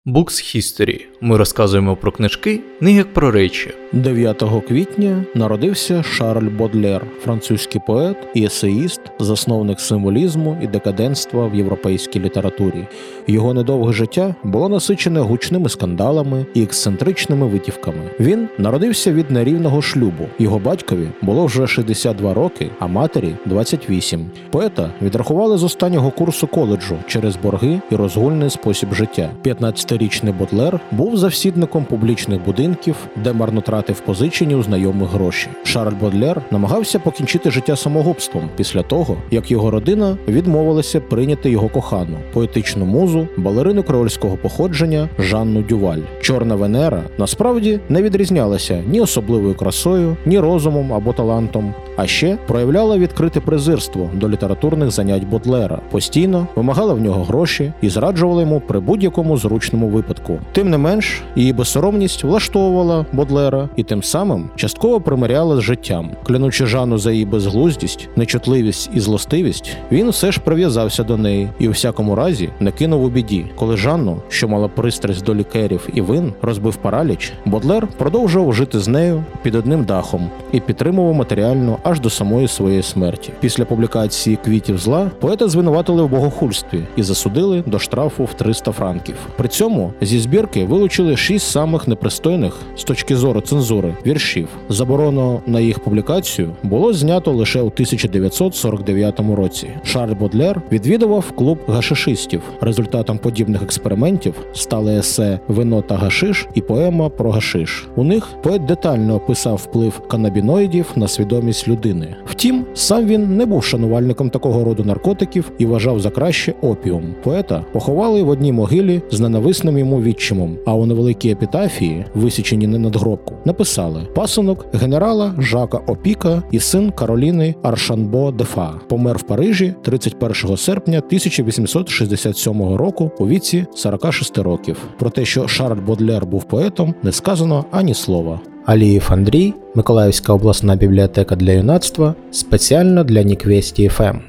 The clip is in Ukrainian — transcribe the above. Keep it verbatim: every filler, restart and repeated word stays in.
Books History. Ми розказуємо про книжки, не як про речі. дев'ятого квітня народився Шарль Бодлер, французький поет і есеїст, засновник символізму і декаденства в європейській літературі. Його недовге життя було насичене гучними скандалами і ексцентричними витівками. Він народився від нерівного шлюбу. Його батькові було вже шістдесят два роки, а матері – двадцять вісім. Поета відрахували з останнього курсу коледжу через борги і розгульний спосіб життя. п'ятнадцятирічний Бодлер був завсідником публічних будинків, де марно тратив позичені у знайомих гроші. Шарль Бодлер намагався покінчити життя самогубством після того, як його родина відмовилася прийняти його кохану, поетичну музу, балерину креольського походження Жанну Дюваль. Чорна Венера насправді не відрізнялася ні особливою красою, ні розумом або талантом, а ще проявляла відкрите презирство до літературних занять Бодлера, постійно вимагала в нього гроші і зраджувала йому при будь-якому зручному випадку. Тим не менш, її безсоромність влаштовувала Бодлера і тим самим частково примиряла з життям. Клянучи Жанну за її безглуздість, нечутливість і злостивість, він все ж прив'язався до неї і у всякому разі не кинув у біді. Коли Жанну, що мала пристрасть до лікерів і вин, розбив параліч, Бодлер продовжував жити з нею під одним дахом і підтримував матеріально аж до самої своєї смерті. Після публікації «Квітів зла» поета звинуватили в богохульстві і засудили до штрафу в триста франків. При цьому зі збірки вилучили шість самих непристойних з точки зору цензури віршів. Заборону на їх публікацію було знято лише у тисяча дев'ятсот сорок дев'ятому році. Шарль Бодлер відвідував клуб гашишистів. Результатом подібних експериментів стали есе «Вино та гашиш» і поема про гашиш. У них поет детально описав вплив канабіноїдів на свідомість людини. Втім, сам він не був шанувальником такого роду наркотиків і вважав за краще опіум. Поета поховали в одній могилі з ненависним йому відчимом, а у невеликій епітафії, висічені на надгробку, написали «Пасунок генерала Жака Опіка і син Кароліни Аршанбо де Фа. Помер в Парижі тридцять першого серпня тисяча вісімсот шістдесят сьомого року у віці сорока шести років». Про те, що Шарль Бодлер був поетом, не сказано ані слова. Алієв Андрій, Миколаївська обласна бібліотека для юнацтва, спеціально для Ніквесті еф ем.